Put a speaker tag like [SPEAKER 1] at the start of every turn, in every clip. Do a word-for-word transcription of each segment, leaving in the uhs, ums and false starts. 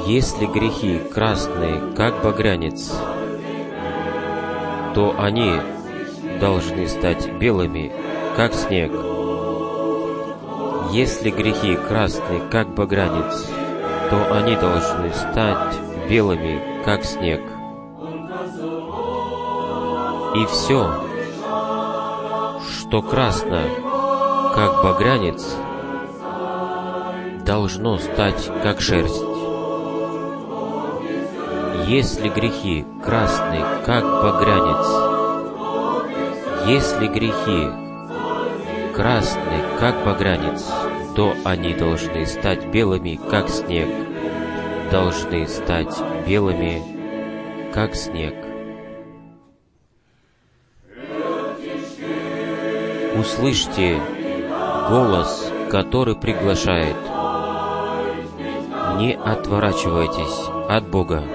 [SPEAKER 1] Если грехи красные, как багрянец, то они должны стать белыми, как снег. Если грехи красные, как багрянец, то они должны стать белыми, как снег. И все, что красно, как багрянец, должно стать, как шерсть. Если грехи красные, как багрянец, если грехи красные, как багрянец, то они должны стать белыми, как снег, должны стать белыми, как снег. Услышьте голос, который приглашает. Не отворачивайтесь от Бога.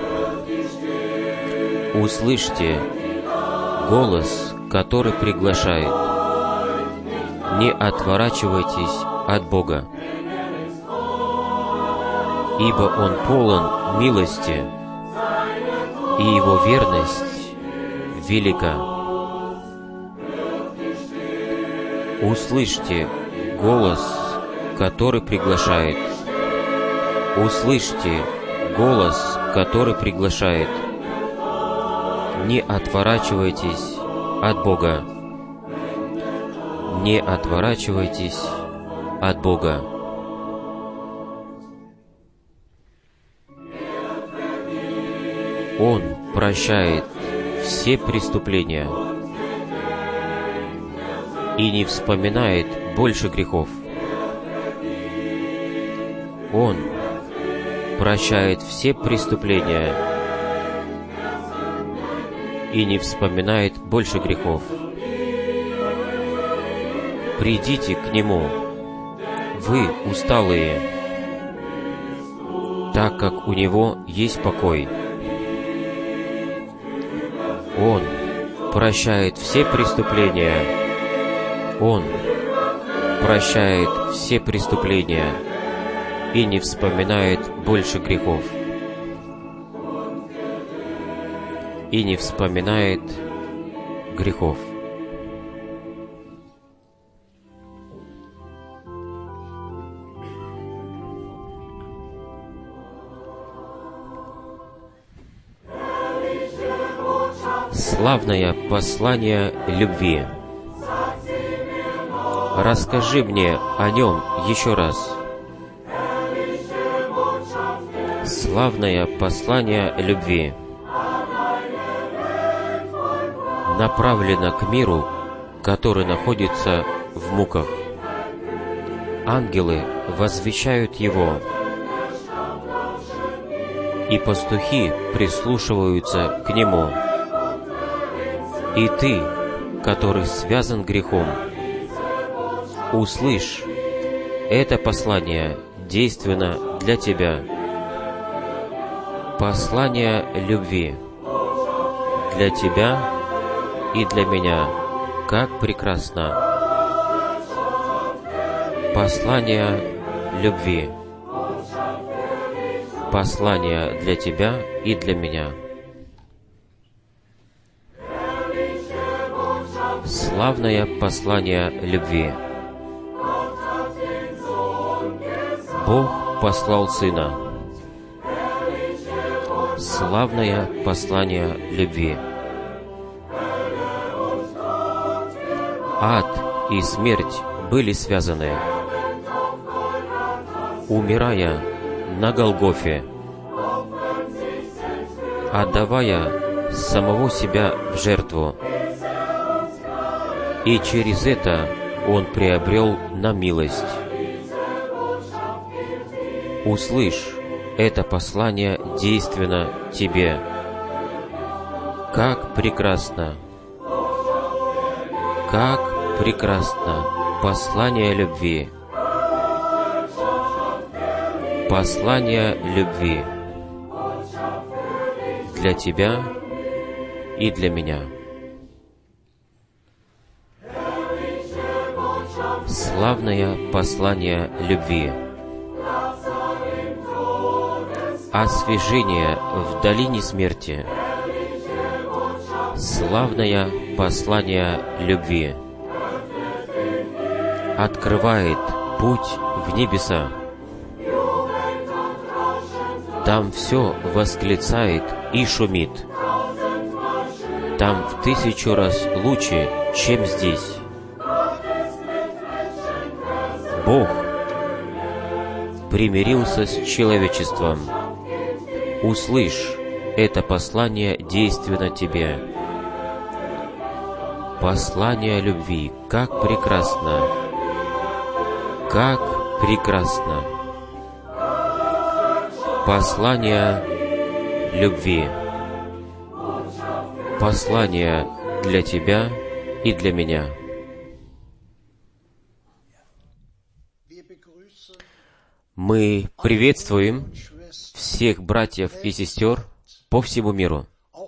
[SPEAKER 1] Услышьте голос, который приглашает. Не отворачивайтесь от Бога, ибо Он полон милости, и Его верность велика. Услышьте голос, который приглашает. Услышьте голос, который приглашает. Не отворачивайтесь от Бога. Не отворачивайтесь от Бога. Он прощает все преступления и не вспоминает больше грехов. Он прощает все преступления и не вспоминает больше грехов. Придите к Нему, вы усталые, так как у Него есть покой. Он прощает все преступления. Он прощает все преступления и не вспоминает больше грехов. И не вспоминает грехов. Славное послание любви. Расскажи мне о нем еще раз. Славное послание любви направлено к миру, который находится в муках. Ангелы возвещают его, и пастухи прислушиваются к нему. И ты, который связан грехом, услышь, это послание действенно для тебя. Послание любви для тебя и для меня, как прекрасно. Послание любви. Послание для тебя и для меня. Славное послание любви. Бог послал Сына. Славное послание любви. Ад и смерть были связаны. Умирая на Голгофе, отдавая самого себя в жертву, и через это Он приобрел нам милость. Услышь, это послание действенно тебе. Как прекрасно! Как прекрасно! Послание любви. Послание любви для тебя и для меня. Славное послание любви. освежение в долине смерти, славное послание любви открывает путь в небеса. Там все восклицает и шумит. Там в тысячу раз лучше, чем здесь. Бог примирился с человечеством. Услышь, это послание действенно тебе. Послание любви, как прекрасно, как прекрасно. Послание любви. Послание для тебя и для меня. Мы приветствуем всех братьев и сестер по всему миру.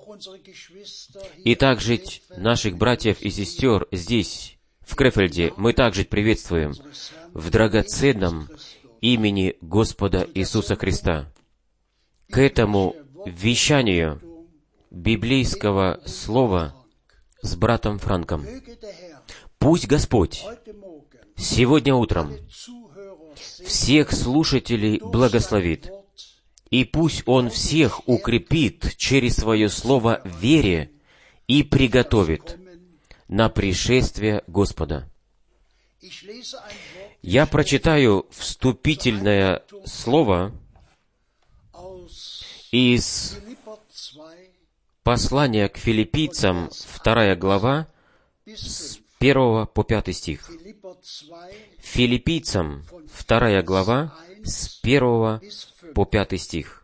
[SPEAKER 1] И также наших братьев и сестер здесь, в Крефельде, мы также приветствуем в драгоценном имени Господа Иисуса Христа. К этому вещанию библейского слова с братом Франком. Пусть Господь сегодня утром всех слушателей благословит, и пусть Он всех укрепит через Свое Слово в вере и приготовит на пришествие Господа. Я прочитаю вступительное слово из послания к филиппийцам, вторая глава, с первого по пятый стих. Филиппийцам, вторая глава, с первого по пятый стих.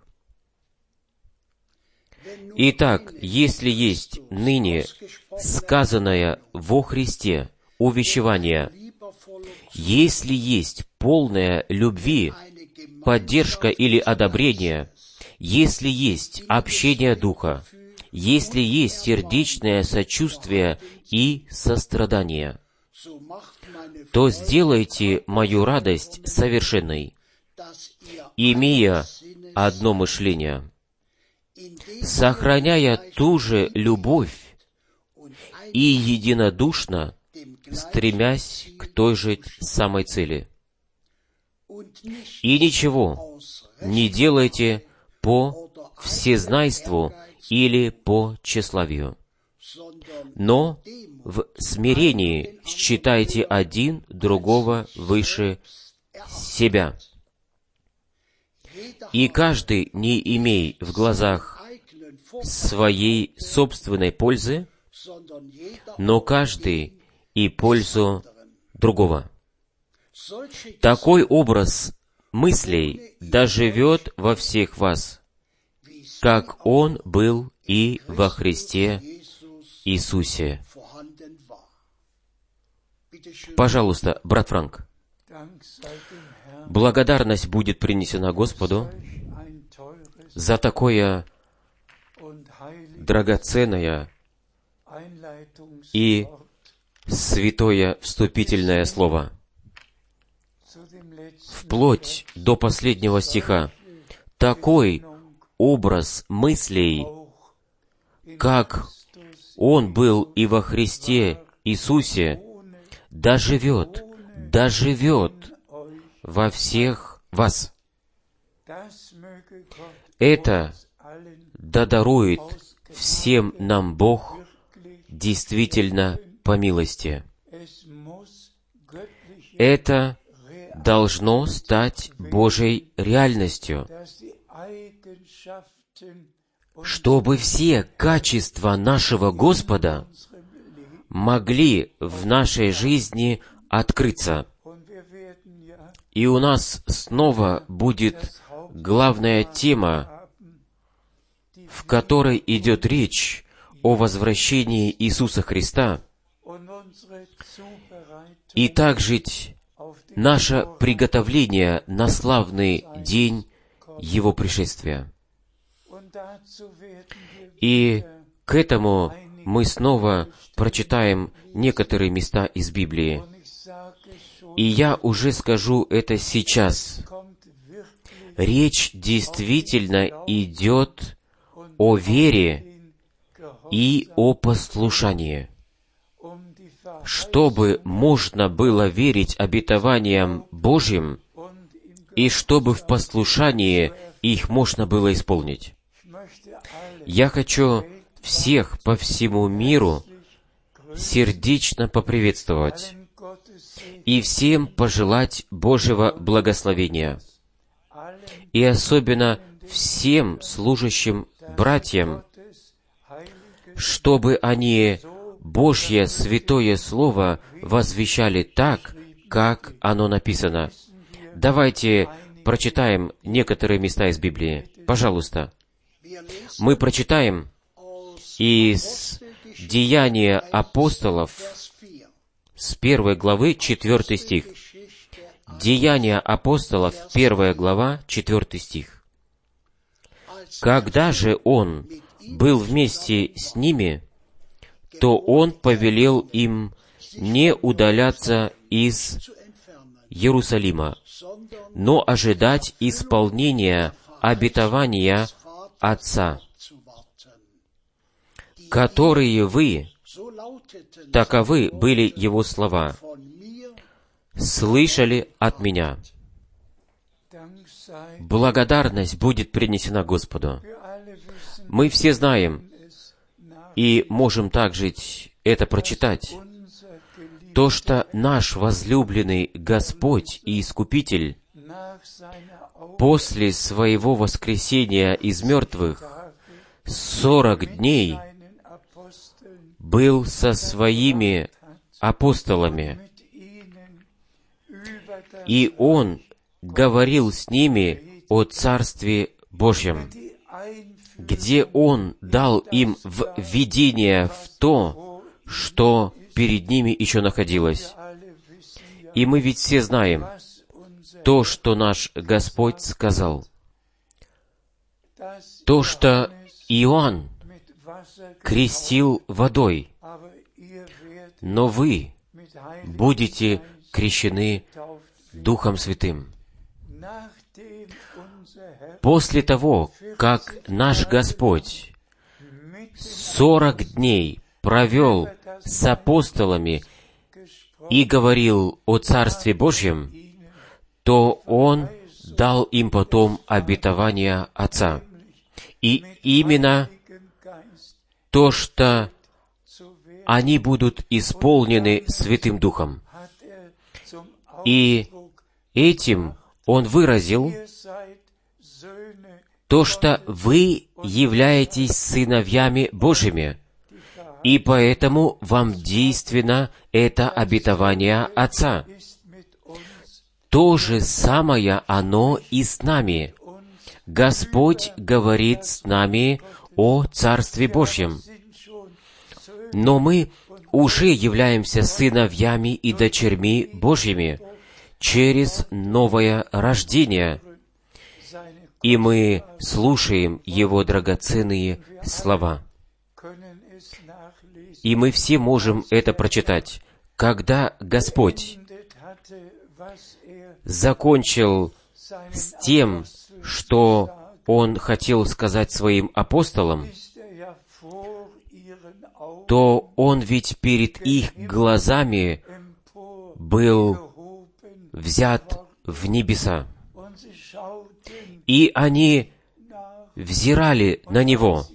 [SPEAKER 1] Итак, если есть ныне сказанное во Христе увещевание, если есть полная любви, поддержка или одобрение, если есть общение Духа, если есть сердечное сочувствие и сострадание, то сделайте мою радость совершенной, имея одно мышление, сохраняя ту же любовь и единодушно стремясь к той же самой цели. И ничего не делайте по всезнайству или по тщеславию, но в смирении считайте один другого выше себя. И каждый не имей в глазах своей собственной пользы, но каждый и пользу другого. Такой образ мыслей доживет во всех вас, как Он был и во Христе Иисусе. Пожалуйста, брат Франк. Благодарность будет принесена Господу за такое драгоценное и святое вступительное слово. Вплоть до последнего стиха. Такой образ мыслей, как Он был и во Христе Иисусе, доживет, доживет во всех вас. Это да дарует всем нам Бог действительно по милости. Это должно стать Божьей реальностью, чтобы все качества нашего Господа могли в нашей жизни открыться. И у нас снова будет главная тема, в которой идет речь о возвращении Иисуса Христа, и также наше приготовление на славный день Его пришествия. И к этому мы снова прочитаем некоторые места из Библии. И я уже скажу это сейчас. речь действительно идет о вере и о послушании. Чтобы можно было верить обетованиям Божьим, и чтобы в послушании их можно было исполнить. Я хочу всех по всему миру сердечно поприветствовать и всем пожелать Божьего благословения. И особенно всем служащим братьям, чтобы они Божье святое Слово возвещали так, как оно написано. Давайте прочитаем некоторые места из Библии. Пожалуйста. Мы прочитаем из Деяния апостолов с первой главы, четвертый стих. Деяния апостолов, первая глава, четвертый стих. «Когда же он был вместе с ними, то он повелел им не удаляться из Иерусалима, но ожидать исполнения обетования Отца, которые вы, таковы были его слова, слышали от меня». Благодарность будет принесена Господу. Мы все знаем и можем также это прочитать. То, что наш возлюбленный Господь и Искупитель после своего воскресения из мертвых сорок дней был со своими апостолами, и Он говорил с ними о Царстве Божьем, где Он дал им введение в то, что перед ними еще находилось. И мы ведь все знаем то, что наш Господь сказал. То, что Иоанн крестил водой, но вы будете крещены Духом Святым. После того, как наш Господь сорок дней провел с апостолами и говорил о Царстве Божьем, то Он дал им потом обетование Отца. И именно то, что они будут исполнены Святым Духом. И этим Он выразил то, что вы являетесь сыновьями Божьими, и поэтому вам действенно это обетование Отца. То же самое оно и с нами. Господь говорит с нами о Царстве Божьем. Но мы уже являемся сыновьями и дочерьми Божьими через новое рождение, и мы слушаем Его драгоценные слова. И мы все можем это прочитать. Когда Господь закончил с тем, что Он хотел сказать своим апостолам, то Он ведь перед их глазами был взят в небеса. И они взирали на Него.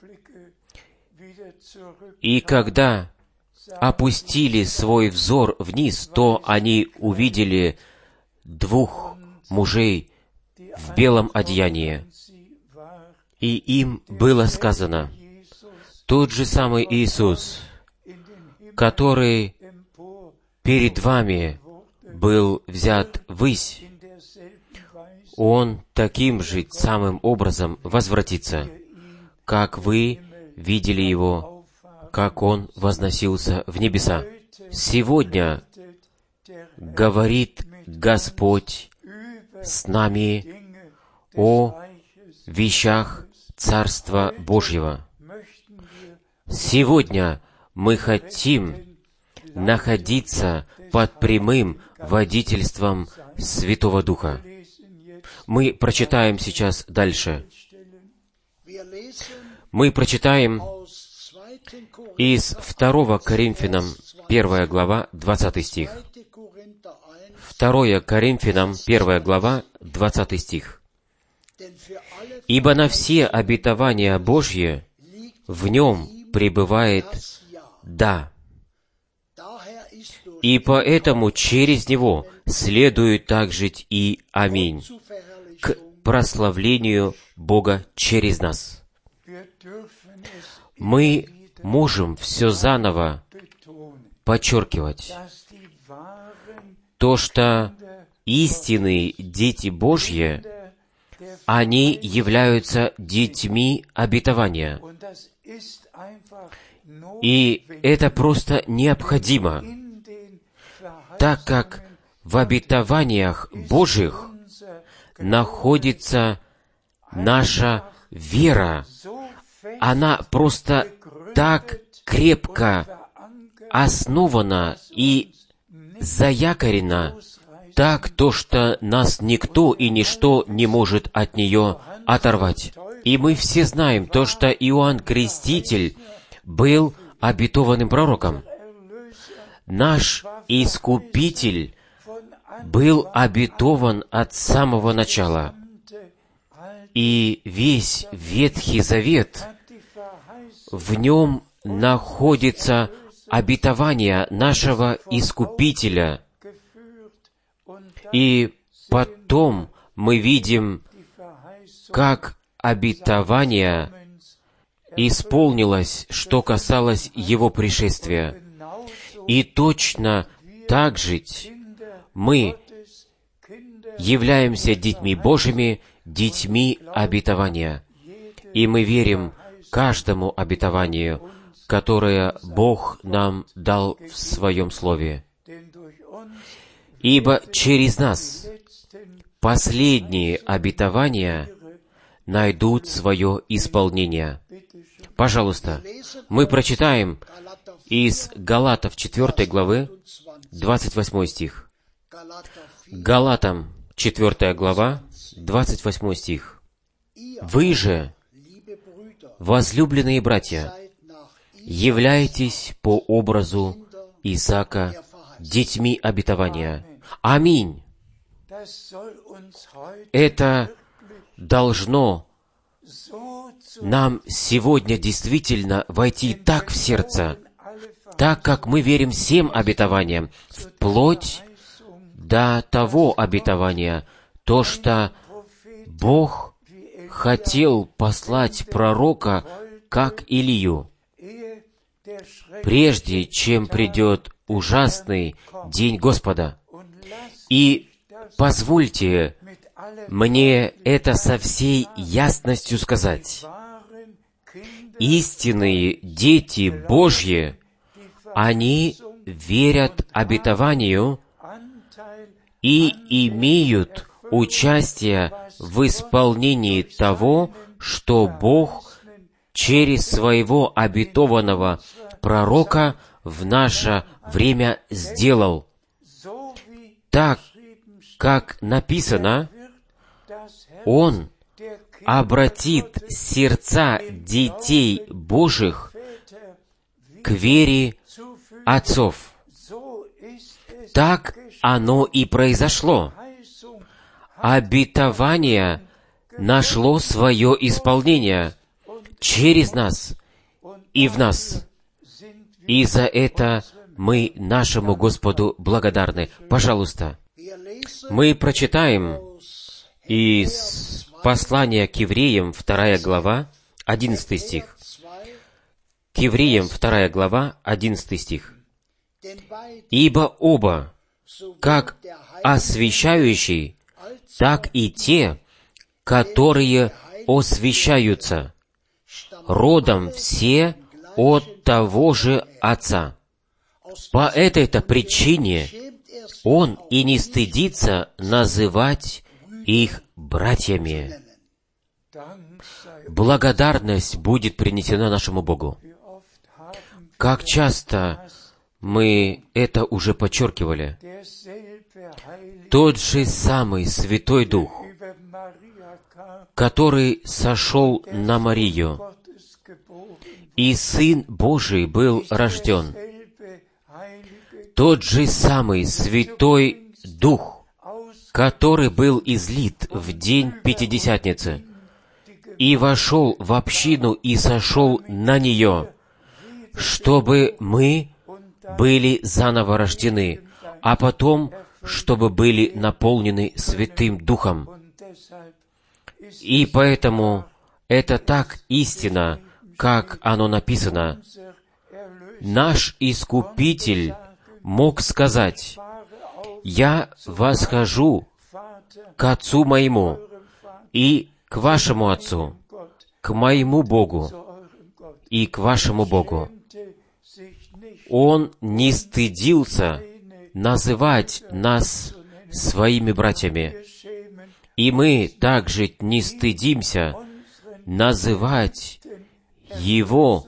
[SPEAKER 1] И когда опустили свой взор вниз, то они увидели двух мужей в белом одеянии. И им было сказано, тот же самый Иисус, который перед вами был взят ввысь, Он таким же самым образом возвратится, как вы видели Его, как Он возносился в небеса. Сегодня говорит Господь с нами о вещах Царства Божьего. Сегодня мы хотим находиться под прямым водительством Святого Духа. Мы прочитаем сейчас дальше. Мы прочитаем из второго Коринфянам, первая глава, двадцатый стих. второе Коринфянам, первая глава, двадцатый стих. «Ибо на все обетования Божьи в Нем пребывает «да». И поэтому через Него следует так жить и «Аминь» к прославлению Бога через нас. Мы можем все заново подчеркивать то, что истинные дети Божьи, они являются детьми обетования. И это просто необходимо, так как в обетованиях Божьих находится наша вера. Она просто так крепко основана и заякорена, так то, что нас никто и ничто не может от нее оторвать. И мы все знаем то, что Иоанн Креститель был обетованным пророком. Наш Искупитель был обетован от самого начала. И весь Ветхий Завет, в нем находится обетование нашего Искупителя. И потом мы видим, как обетование исполнилось, что касалось Его пришествия. И точно так же мы являемся детьми Божьими, детьми обетования. И мы верим каждому обетованию, которое Бог нам дал в Своем Слове. Ибо через нас последние обетования найдут свое исполнение. Пожалуйста, мы прочитаем из Галатов четвёртой главы, двадцать восьмой стих. Галатам четвёртая глава, двадцать восьмой стих. «Вы же, возлюбленные братья, являетесь по образу Исаака детьми обетования». Аминь. Это должно нам сегодня действительно войти так в сердце, так как мы верим всем обетованиям, вплоть до того обетования, то, что Бог хотел послать пророка, как Илию, прежде чем придет ужасный день Господа. И позвольте мне это со всей ясностью сказать. Истинные дети Божьи, они верят обетованию и имеют участие в исполнении того, что Бог через своего обетованного пророка в наше время сделал. Так, как написано, Он обратит сердца детей Божьих к вере отцов. Так оно и произошло. Обетование нашло свое исполнение через нас и в нас. И за это мы нашему Господу благодарны. Пожалуйста, мы прочитаем из послания к евреям, вторая глава, одиннадцатый стих. К евреям, вторая глава, одиннадцатый стих. «Ибо оба, как освящающий, так и те, которые освящаются, родом все от того же Отца. По этой-то причине Он и не стыдится называть их братьями». Благодарность будет принесена нашему Богу. Как часто мы это уже подчеркивали. Тот же самый Святой Дух, который сошел на Марию, и Сын Божий был рожден. Тот же самый Святой Дух, который был излит в день Пятидесятницы, и вошел в общину и сошел на нее, чтобы мы были заново рождены, а потом, чтобы были наполнены Святым Духом. И поэтому это так истинно, как оно написано. Наш Искупитель мог сказать: «Я восхожу к Отцу моему и к вашему Отцу, к моему Богу и к вашему Богу». Он не стыдился называть нас своими братьями. И мы также не стыдимся называть Его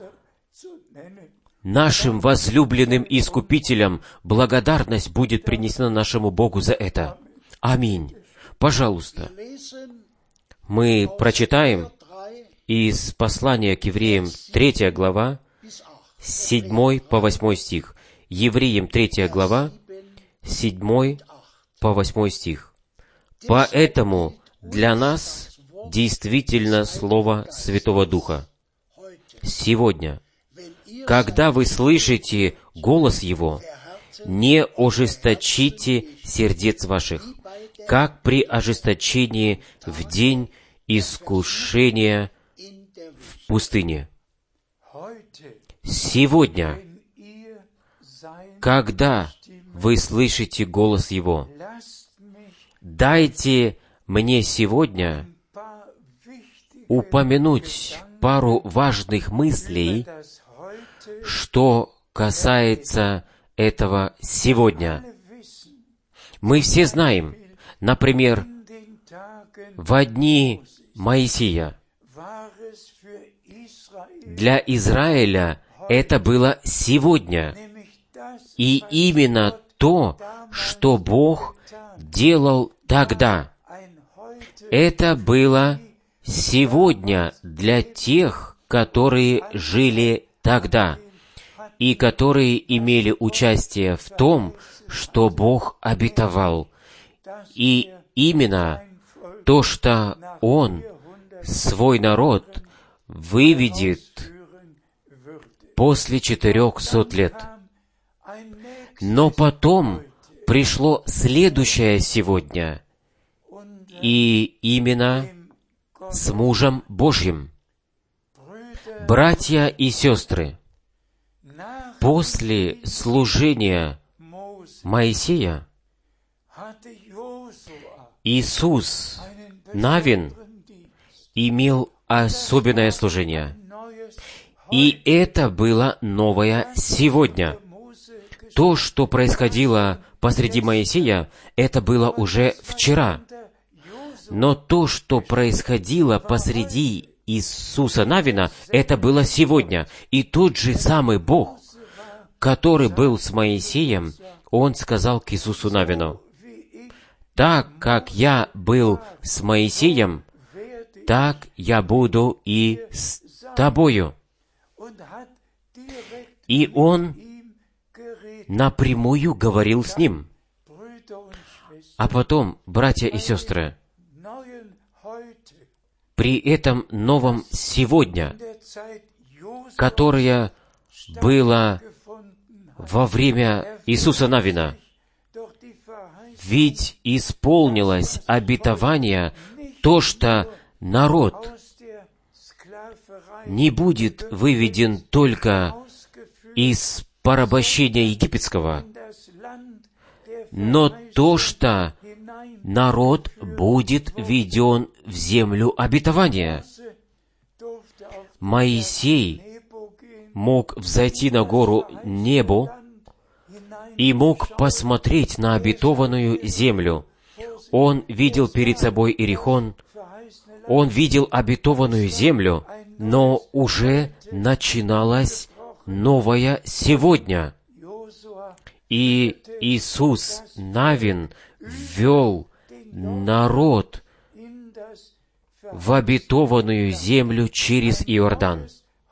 [SPEAKER 1] нашим возлюбленным Искупителем. Благодарность будет принесена нашему Богу за это. Аминь. Пожалуйста. Мы прочитаем из послания к евреям третья глава, седьмой по восьмой стих. Евреям третья глава, седьмой по восьмой стих. «Поэтому для нас действительно Слово Святого Духа. Сегодня, когда вы слышите голос Его, не ожесточите сердец ваших, как при ожесточении в день искушения в пустыне». Сегодня, когда вы слышите голос Его, дайте мне сегодня упомянуть пару важных мыслей, что касается этого сегодня. Мы все знаем, например, в дни Моисея для Израиля это было сегодня. И именно то, что Бог делал тогда, это было сегодня для тех, которые жили тогда, и которые имели участие в том, что Бог обетовал. И именно то, что Он свой народ выведет после четырехсот лет. Но потом пришло следующее сегодня, и именно с мужем Божьим. Братья и сестры, после служения Моисея Иисус Навин имел особенное служение. И это было новое сегодня. То, что происходило посреди Моисея, это было уже вчера. Но то, что происходило посреди Иисуса Навина, это было сегодня. И тот же самый Бог, который был с Моисеем, Он сказал к Иисусу Навину: «Так как я был с Моисеем, так я буду и с тобою». И Он напрямую говорил с ним. А потом, братья и сестры, при этом новом сегодня, которое было во время Иисуса Навина, ведь исполнилось обетование, то, что народ не будет выведен только из порабощения египетского, но то, что народ будет введен в землю обетования. Моисей мог взойти на гору Небо и мог посмотреть на обетованную землю. Он видел перед собой Иерихон, он видел обетованную землю, но уже начиналось новое сегодня. И Иисус Навин ввел народ в обетованную землю через Иордан.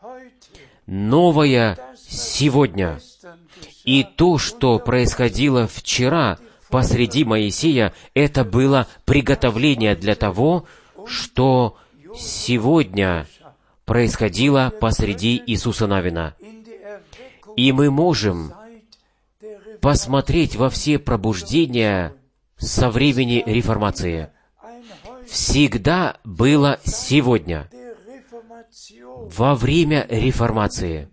[SPEAKER 1] Новое сегодня. И то, что происходило вчера посреди Моисея, это было приготовление для того, что сегодня происходило посреди Иисуса Навина. И мы можем посмотреть во все пробуждения со времени Реформации. Всегда было сегодня, во время Реформации.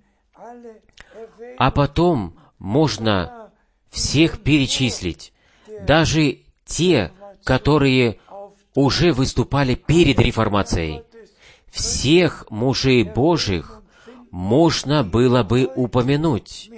[SPEAKER 1] А потом можно всех перечислить, даже те, которые уже выступали перед Реформацией. Всех мужей Божьих можно было бы упомянуть,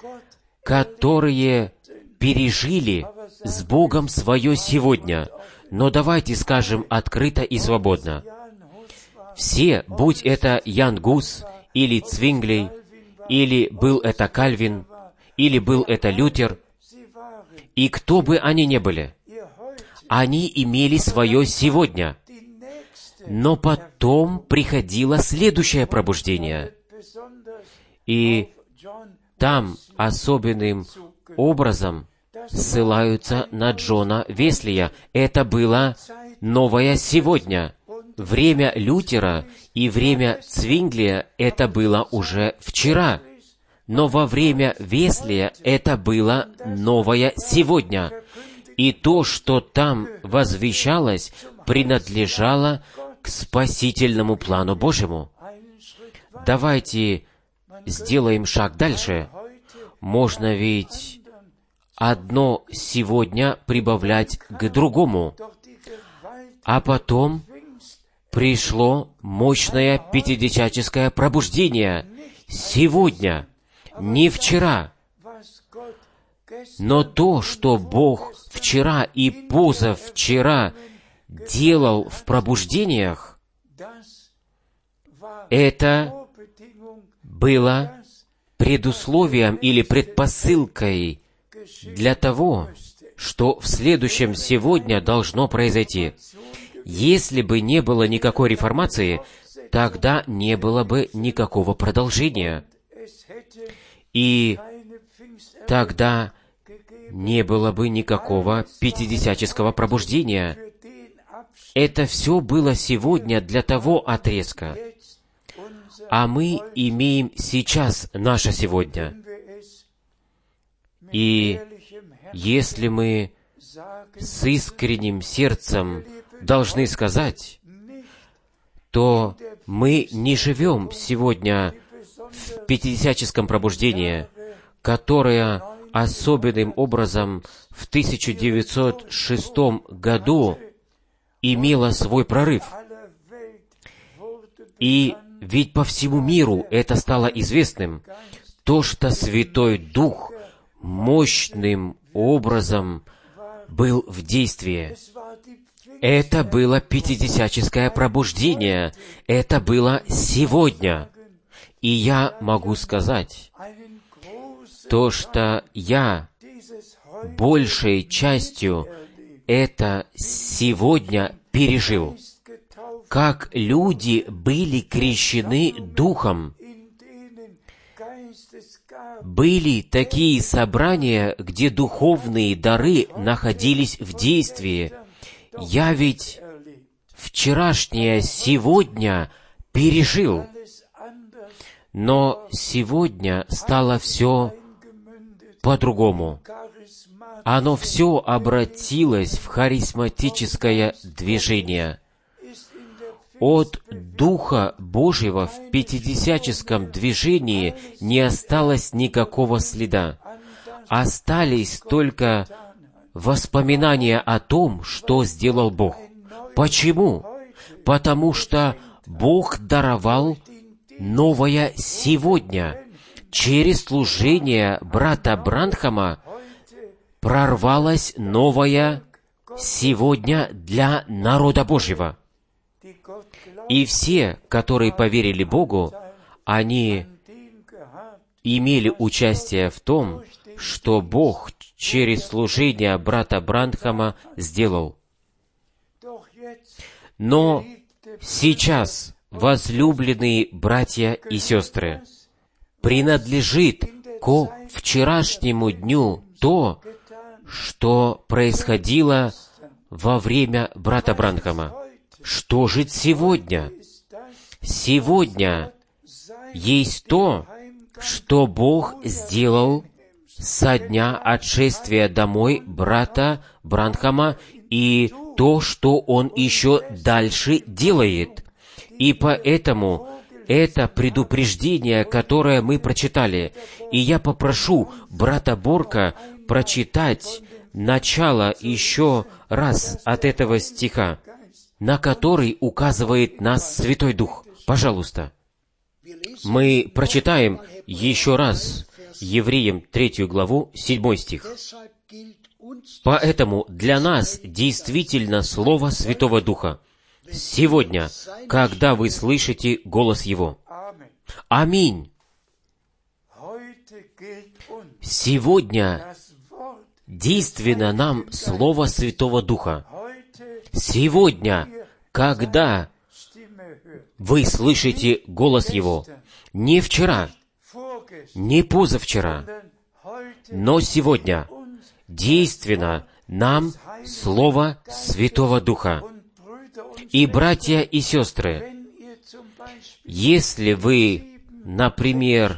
[SPEAKER 1] которые пережили с Богом свое сегодня. Но давайте скажем открыто и свободно. Все, будь это Ян Гус, или Цвингли, или был это Кальвин, или был это Лютер, и кто бы они ни были, они имели свое сегодня. Но потом приходило следующее пробуждение. И там особенным образом ссылаются на Джона Веслия. Это было новое сегодня. Время Лютера и время Цвинглия — это было уже вчера. Но во время Веслия это было новое сегодня. И то, что там возвещалось, принадлежало к спасительному плану Божьему. Давайте сделаем шаг дальше. Можно ведь одно сегодня прибавлять к другому. А потом пришло мощное пятидесятническое пробуждение. Сегодня, не вчера. Но то, что Бог вчера и позавчера делал в пробуждениях, это было предусловием или предпосылкой для того, что в следующем сегодня должно произойти. Если бы не было никакой реформации, тогда не было бы никакого продолжения. И тогда не было бы никакого пятидесятнического пробуждения. Это все было сегодня для того отрезка. А мы имеем сейчас наше сегодня. И если мы с искренним сердцем должны сказать, то мы не живем сегодня в пятидесятническом пробуждении, которое особенным образом в тысяча девятьсот шестом году имело свой прорыв. И ведь по всему миру это стало известным, то, что Святой Дух мощным образом был в действии. Это было пятидесятническое пробуждение. Это было сегодня. И я могу сказать, то, что я большей частью это сегодня пережил. Как люди были крещены Духом. Были такие собрания, где духовные дары находились в действии. Я ведь вчерашнее сегодня пережил. Но сегодня стало все по-другому. Оно все обратилось в харизматическое движение. От Духа Божьего в пятидесятническом движении не осталось никакого следа. Остались только воспоминания о том, что сделал Бог. Почему? Потому что Бог даровал новое сегодня. Через служение брата Бранхама прорвалось новое сегодня для народа Божьего. И все, которые поверили Богу, они имели участие в том, что Бог через служение брата Бранхама сделал. Но Сейчас, возлюбленные братья и сестры, принадлежит ко вчерашнему дню то, что происходило во время брата Бранхама. Что же сегодня? Сегодня есть то, что Бог сделал со дня отшествия домой брата Бранхама, и то, что Он еще дальше делает. И поэтому это предупреждение, которое мы прочитали, и я попрошу брата Борка прочитать начало еще раз от этого стиха, на который указывает нас Святой Дух. Пожалуйста. Мы прочитаем еще раз Евреям третью главу, седьмой стих. «Поэтому для нас действительно Слово Святого Духа сегодня, когда вы слышите голос Его». Аминь. Сегодня действенно нам Слово Святого Духа. Сегодня, когда вы слышите голос Его, не вчера, не позавчера, но сегодня действенно нам Слово Святого Духа. И, братья и сестры, если вы, например,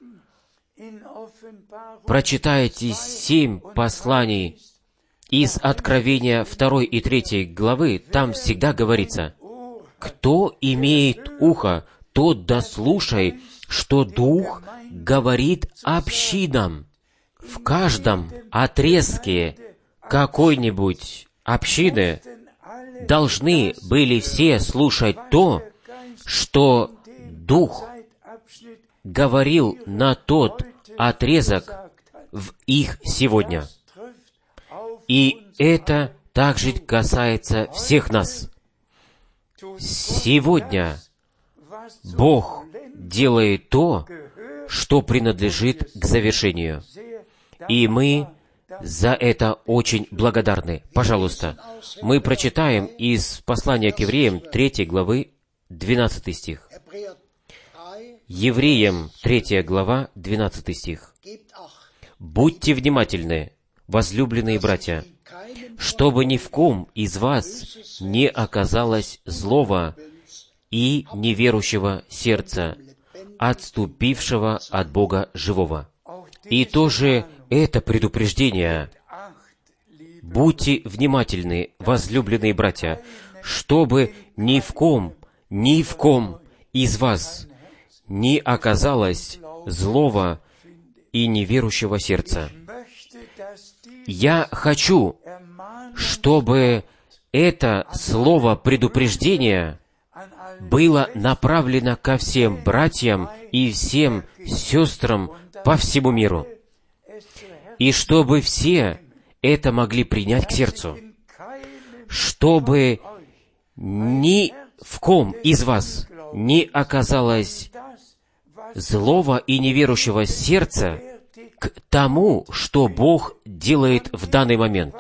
[SPEAKER 1] прочитаете семь посланий из Откровения второй и третьей главы, там всегда говорится: «Кто имеет ухо, тот дослушай, что Дух говорит общинам». В каждом отрезке какой-нибудь общины должны были все слушать то, что Дух говорил на тот отрезок в их сегодня. И это также касается всех нас. Сегодня Бог делает то, что принадлежит к завершению. И мы за это очень благодарны. Пожалуйста, мы прочитаем из послания к Евреям третьей главы, двенадцатый стих. Евреям третья глава, двенадцатый стих. «Будьте внимательны, возлюбленные братья, чтобы ни в ком из вас не оказалось злого и неверующего сердца, отступившего от Бога живого». И тоже это предупреждение. Будьте внимательны, возлюбленные братья, чтобы ни в ком, ни в ком из вас не оказалось злого и неверующего сердца. Я хочу, чтобы это слово предупреждения было направлено ко всем братьям и всем сестрам по всему миру, и чтобы все это могли принять к сердцу, чтобы ни в ком из вас не оказалось злого и неверующего сердца к тому, что Бог делает в данный момент.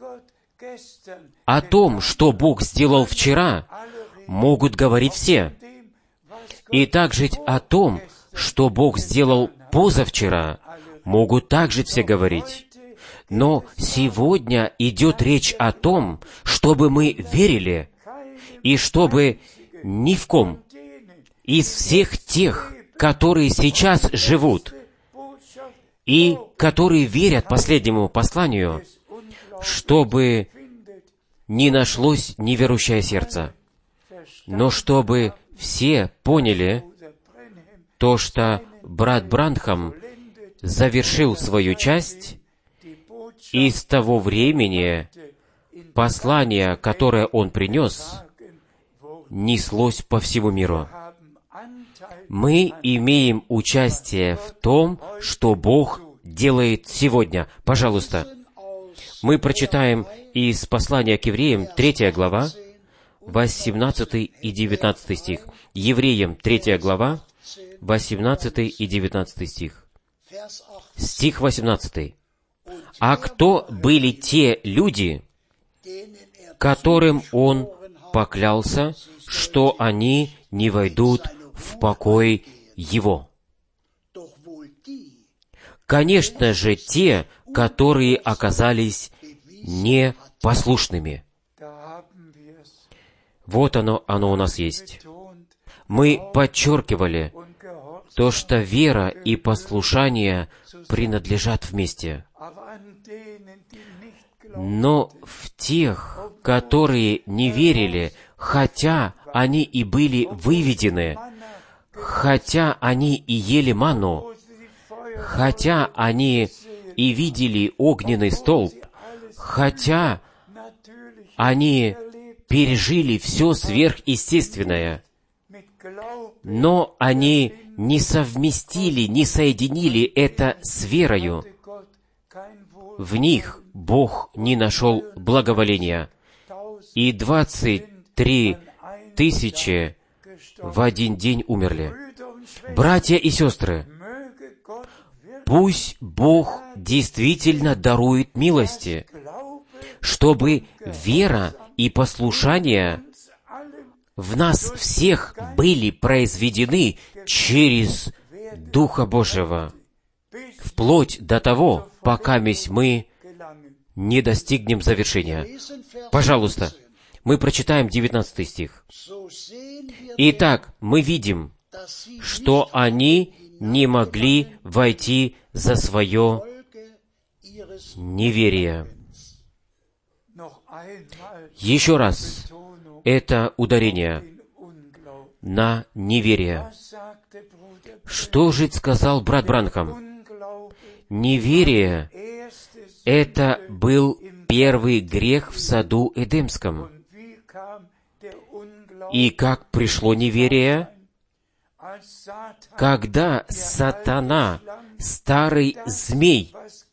[SPEAKER 1] О том, что Бог сделал вчера, могут говорить все. И также о том, что Бог сделал позавчера, могут также все говорить. Но сегодня идет речь о том, чтобы мы верили, и чтобы ни в ком из всех тех, которые сейчас живут, и которые верят последнему посланию, чтобы не нашлось неверующее сердце, но чтобы все поняли то, что брат Бранхам завершил свою часть, и с того времени послание, которое он принес, неслось по всему миру. Мы имеем участие в том, что Бог делает сегодня. Пожалуйста, мы прочитаем из послания к Евреям, третья глава, восемнадцатый и девятнадцатый стих. Евреям, третья глава, восемнадцатый и девятнадцатый стих. Стих восемнадцатый. «А кто были те люди, которым он поклялся что они не войдут в покой Его. Конечно же, те, которые оказались непослушными. Вот оно, оно у нас есть. Мы подчеркивали то, что вера и послушание принадлежат вместе. Но в тех, которые не верили, хотя они и были выведены, хотя они и ели манну, хотя они и видели огненный столб, хотя они пережили все сверхъестественное, но они не совместили, не соединили это с верою. В них Бог не нашел благоволения. И двадцать три тысячи в один день умерли. Братья и сестры, пусть Бог действительно дарует милости, чтобы вера и послушание в нас всех были произведены через Духа Божьего, вплоть до того, пока мы не достигнем завершения. Пожалуйста, мы прочитаем девятнадцатый стих. Итак, мы видим, что они не могли войти за свое неверие. Еще раз, это ударение на неверие. Что же сказал брат Бранхам? Неверие — это был первый грех в саду Эдемском. И как пришло неверие? Когда сатана, старый змей,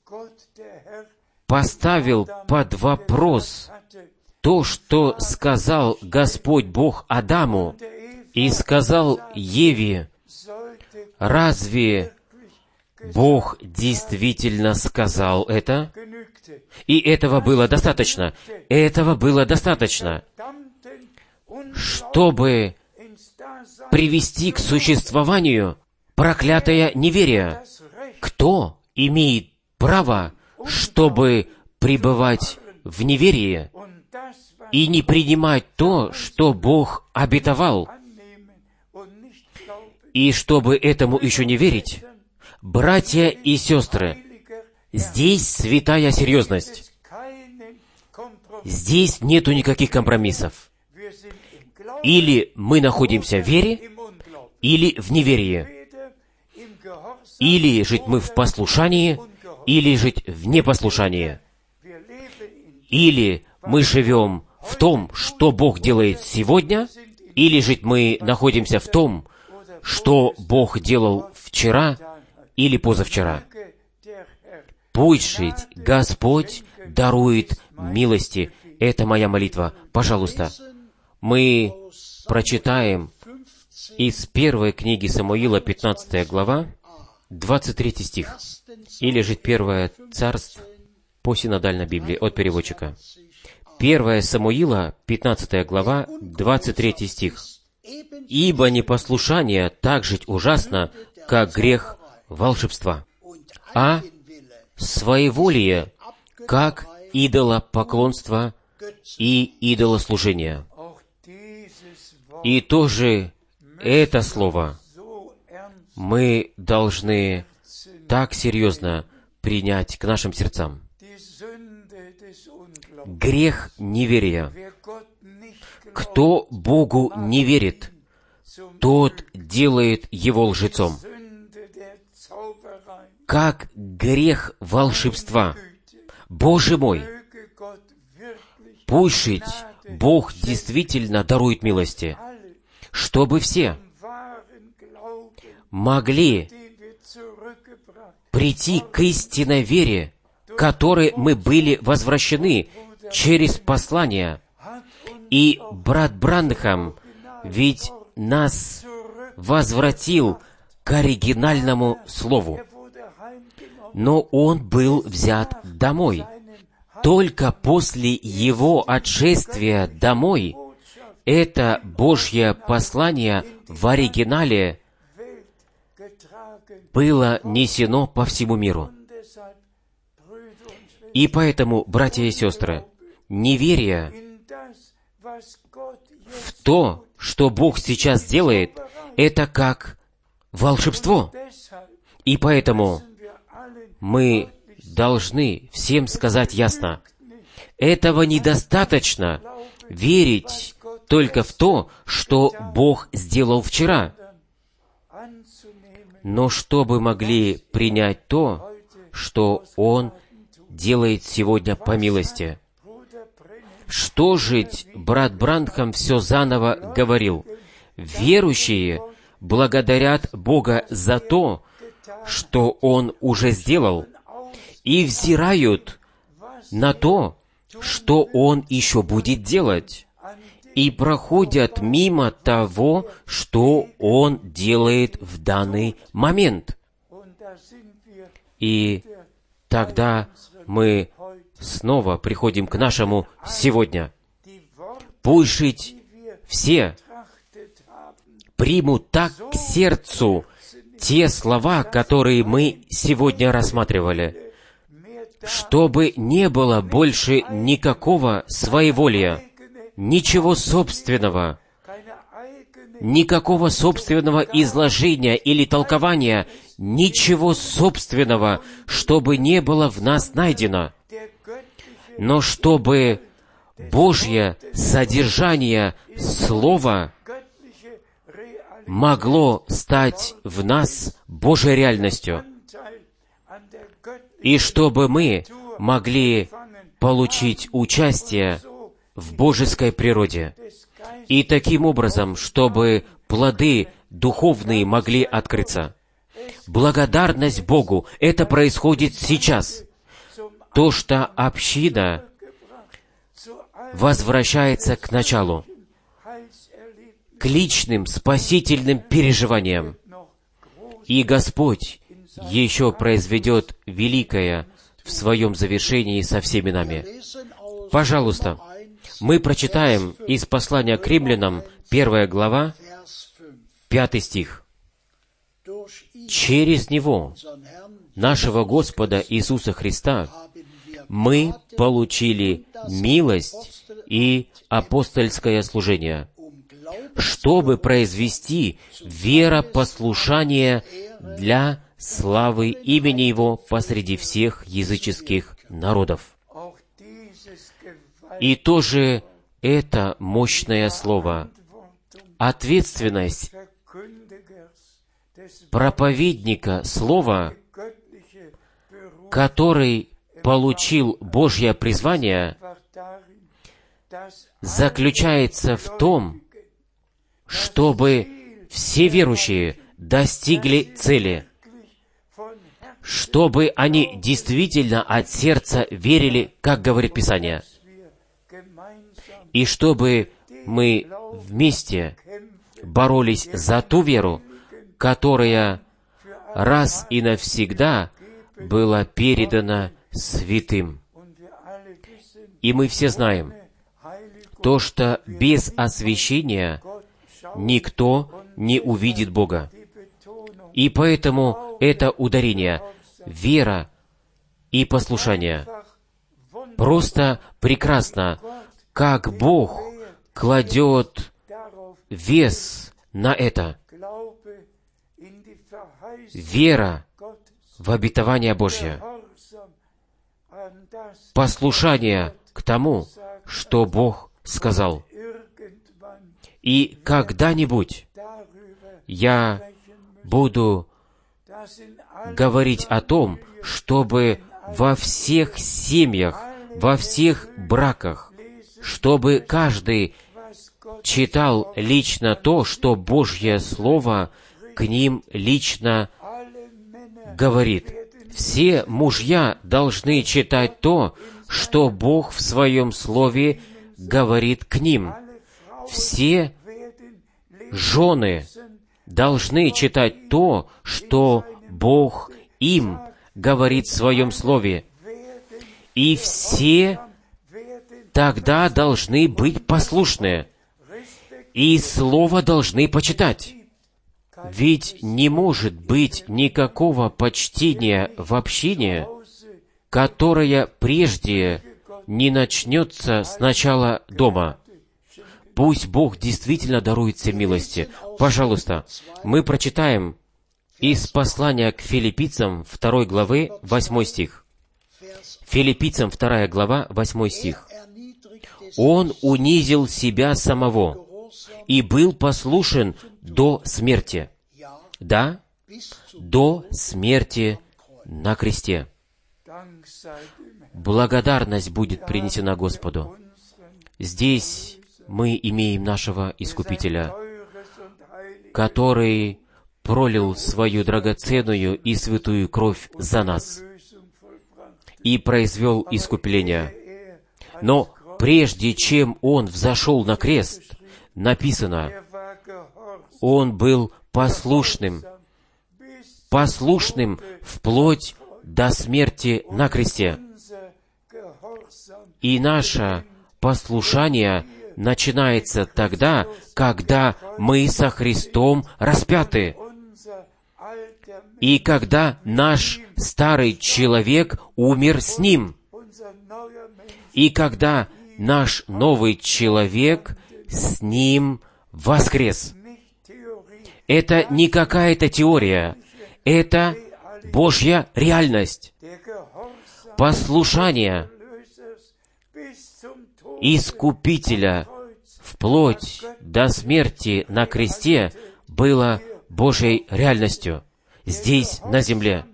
[SPEAKER 1] поставил под вопрос то, что сказал Господь Бог Адаму, и сказал Еве, разве Бог действительно сказал это? И этого было достаточно. Этого было достаточно, чтобы привести к существованию проклятое неверие. Кто имеет право, чтобы пребывать в неверии и не принимать то, что Бог обетовал? И чтобы этому еще не верить, братья и сестры, здесь святая серьезность. Здесь нету никаких компромиссов. Или мы находимся в вере, или в неверии. Или жить мы в послушании, или жить в непослушании. Или мы живем в том, что Бог делает сегодня, или жить мы находимся в том, что Бог делал вчера или позавчера. Пусть жить Господь дарует милости. Это моя молитва. Пожалуйста, мы прочитаем из первой книги Самуила, пятнадцатая глава, двадцать третий стих, или же первое Царств по синодальной Библии от переводчика. первое Самуила, пятнадцатая глава, двадцать третий стих. «Ибо непослушание так жить ужасно, как грех волшебства, а своеволие, как идолопоклонство и идолослужение». И тоже это слово мы должны так серьезно принять к нашим сердцам. Грех неверия. Кто Богу не верит, тот делает его лжецом. Как грех волшебства. Боже мой, пусть жить Бог действительно дарует милости, чтобы все могли прийти к истинной вере, которой мы были возвращены через послание. И брат Бранхам ведь нас возвратил к оригинальному слову. Но он был взят домой. Только после его отшествия домой это Божье послание в оригинале было несено по всему миру. И поэтому, братья и сестры, неверие в то, что Бог сейчас делает, это как волшебство. И поэтому мы должны всем сказать ясно, этого недостаточно верить только в то, что Бог сделал вчера. Но чтобы могли принять то, что Он делает сегодня по милости. Что же брат Бранхам все заново говорил? Верующие благодарят Бога за то, что Он уже сделал, и взирают на то, что Он еще будет делать, и проходят мимо того, что Он делает в данный момент. И тогда мы снова приходим к нашему сегодня. Пусть жить все примут так к сердцу те слова, которые мы сегодня рассматривали, чтобы не было больше никакого своеволия, ничего собственного, никакого собственного изложения или толкования, ничего собственного, чтобы не было в нас найдено, но чтобы Божье содержание Слова могло стать в нас Божьей реальностью, и чтобы мы могли получить участие в божеской природе, и таким образом, чтобы плоды духовные могли открыться. Благодарность Богу, это происходит сейчас. То, что община возвращается к началу, к личным спасительным переживаниям. И Господь еще произведет великое в своем завершении со всеми нами. Пожалуйста, мы прочитаем из послания к римлянам, первая глава, пятый стих. «Через Него, нашего Господа Иисуса Христа, мы получили милость и апостольское служение, чтобы произвести веропослушание для славы имени Его посреди всех языческих народов». И тоже это мощное слово. Ответственность проповедника слова, который получил Божье призвание, заключается в том, чтобы все верующие достигли цели, чтобы они действительно от сердца верили, как говорит Писание, и чтобы мы вместе боролись за ту веру, которая раз и навсегда была передана святым. И мы все знаем, то, что без освящения никто не увидит Бога. И поэтому это ударение, вера и послушание. Просто прекрасно, как Бог кладет вес на это. Вера в обетование Божье. Послушание к тому, что Бог сказал. И когда-нибудь я буду говорить о том, чтобы во всех семьях, во всех браках, чтобы каждый читал лично то, что Божье Слово к ним лично говорит. Все мужья должны читать то, что Бог в Своем Слове говорит к ним. Все жены должны читать то, что Бог им говорит в Своем Слове. И все тогда должны быть послушны. и Слово должны почитать. Ведь не может быть никакого почтения в общине, которое прежде не начнется сначала дома. Пусть Бог действительно дарует всем милости. Пожалуйста, мы прочитаем из послания к Филиппийцам второй главы, восьмой стих. Филиппийцам вторая глава, восьмой стих. «Он унизил себя самого и был послушен до смерти». Да, до смерти на кресте. Благодарность будет принесена Господу. Здесь мы имеем нашего Искупителя, который пролил свою драгоценную и святую кровь за нас и произвел искупление. Но прежде чем Он взошел на крест, написано, Он был послушным, послушным вплоть до смерти на кресте. И наше послушание начинается тогда, когда мы со Христом распяты, и когда наш старый человек умер с Ним, и когда наш новый человек с Ним воскрес. Это не какая-то теория, это Божья реальность. Послушание Искупителя вплоть до смерти на кресте было Божьей реальностью здесь, на земле.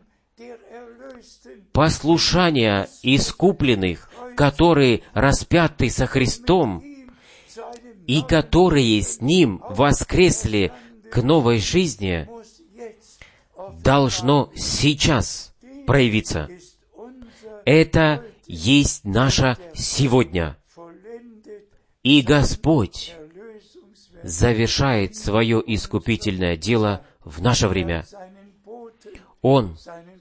[SPEAKER 1] Послушание искупленных, которые распяты со Христом и которые с Ним воскресли к новой жизни, должно сейчас проявиться. Это есть наше сегодня. И Господь завершает свое искупительное дело в наше время. Он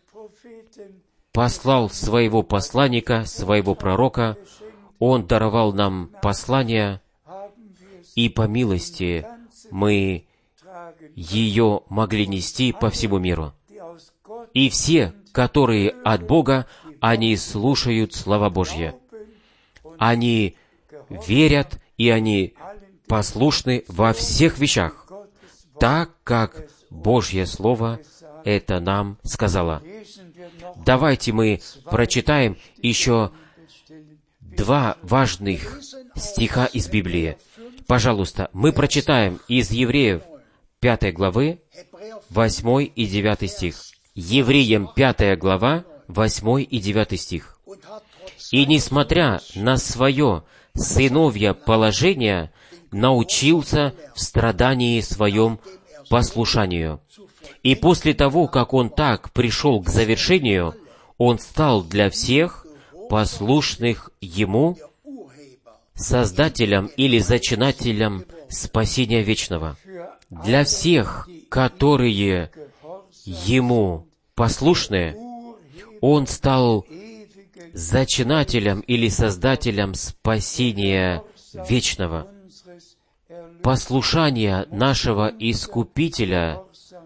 [SPEAKER 1] послал своего посланника, своего пророка, Он даровал нам послание, и по милости мы ее могли нести по всему миру. И все, которые от Бога, они слушают слова Божьи. Они верят, и они послушны во всех вещах, так как Божье Слово это нам сказала. Давайте мы прочитаем еще два важных стиха из Библии. Пожалуйста, мы прочитаем из Евреев пятой главы, восьмой и девятый стих. Евреям пятая глава, восьмой и девятый стих. «И несмотря на свое сыновье положение, научился в страдании своем послушанию. И после того, как он так пришел к завершению, он стал для всех послушных ему создателем или зачинателем спасения вечного. Для всех, которые ему послушны, он стал зачинателем или создателем спасения вечного. Послушание нашего Искупителя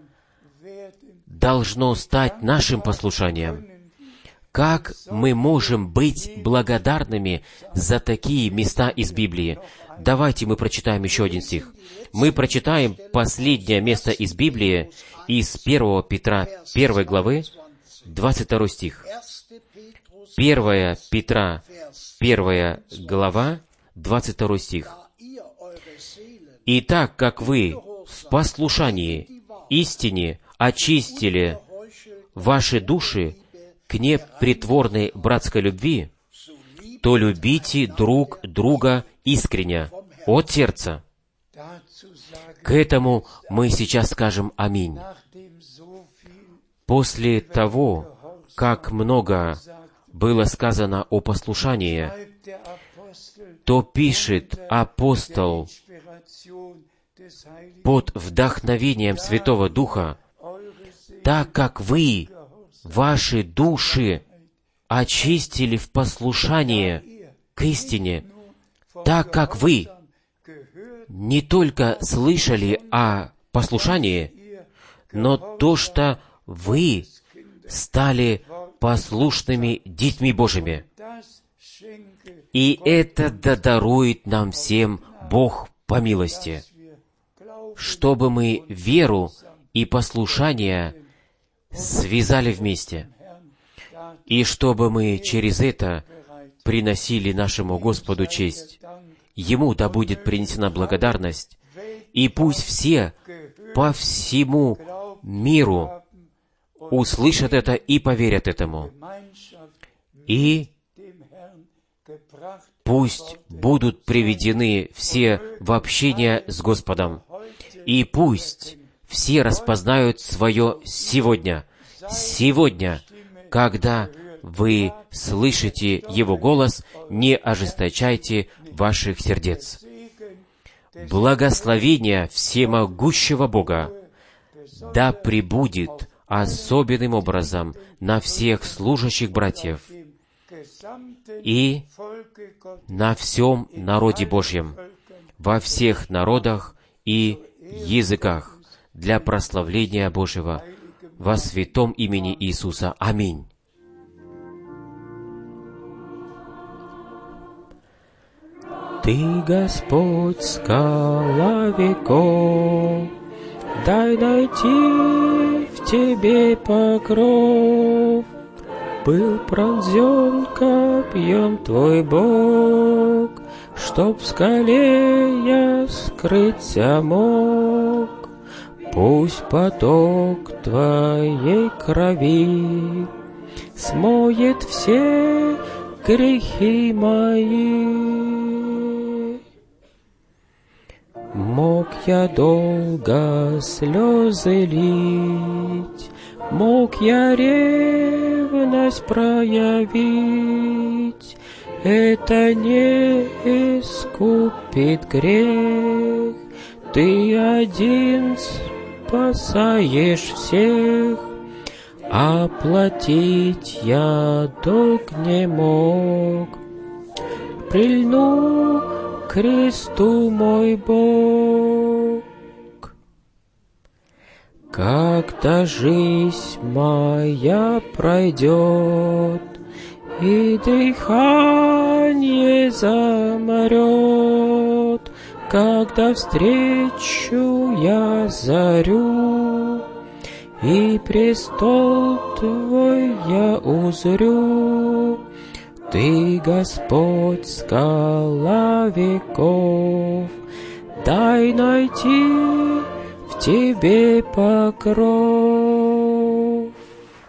[SPEAKER 1] должно стать нашим послушанием. Как мы можем быть благодарными за такие места из Библии? Давайте мы прочитаем еще один стих. Мы прочитаем последнее место из Библии из первого Петра первой главы, двадцать второй стих. первая Петра первая глава, двадцать второй стих. «И так как вы в послушании истине очистили ваши души к непритворной братской любви, то любите друг друга искренне, от сердца». К этому мы сейчас скажем «Аминь». После того, как много было сказано о послушании, то пишет апостол под вдохновением Святого Духа: «Так как вы ваши души очистили в послушании к истине, так как вы не только слышали о послушании, но то, что вы стали послушными детьми Божьими. И это да дарует нам всем Бог по милости, чтобы мы веру и послушание связали вместе, и чтобы мы через это приносили нашему Господу честь. Ему да будет принесена благодарность, и пусть все по всему миру услышат это и поверят этому. И пусть будут приведены все в общение с Господом. И пусть все распознают свое сегодня. Сегодня, когда вы слышите Его голос, не ожесточайте ваших сердец. Благословение всемогущего Бога да пребудет особенным образом на всех служащих братьев и на всем народе Божьем, во всех народах и языках, для прославления Божьего во святом имени Иисуса. Аминь. Ты, Господь, скала веков, дай найти в Тебе покров. Был пронзен копьем Твой Бог, чтоб в скале я скрыться мог. Пусть поток Твоей крови смоет все грехи мои. Мог я долго слезы лить, мог я ревность проявить, это не искупит грех. Ты один спасаешь всех, оплатить я долг не мог. Прильну к кресту, мой Бог. Когда жизнь моя пройдет, и дыхание замрет, когда встречу я зарю, и престол Твой я узрю. Ты, Господь, скала веков, дай найти в Тебе покров.